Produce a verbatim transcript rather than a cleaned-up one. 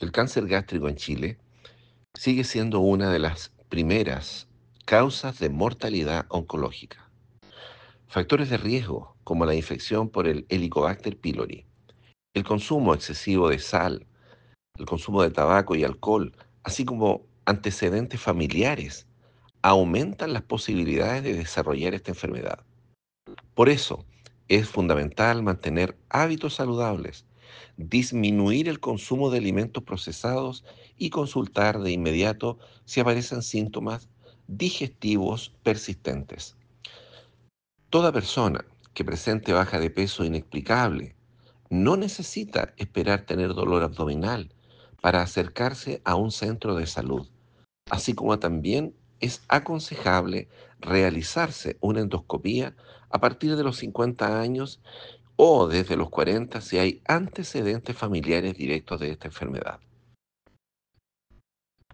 El cáncer gástrico en Chile sigue siendo una de las primeras causas de mortalidad oncológica. Factores de riesgo, como la infección por el Helicobacter pylori, el consumo excesivo de sal, el consumo de tabaco y alcohol, así como antecedentes familiares, aumentan las posibilidades de desarrollar esta enfermedad. Por eso, es fundamental mantener hábitos saludables, disminuir el consumo de alimentos procesados y consultar de inmediato si aparecen síntomas digestivos persistentes. Toda persona que presente baja de peso inexplicable no necesita esperar tener dolor abdominal para acercarse a un centro de salud, así como también es aconsejable realizarse una endoscopía a partir de los cincuenta años o desde los cuarenta si hay antecedentes familiares directos de esta enfermedad.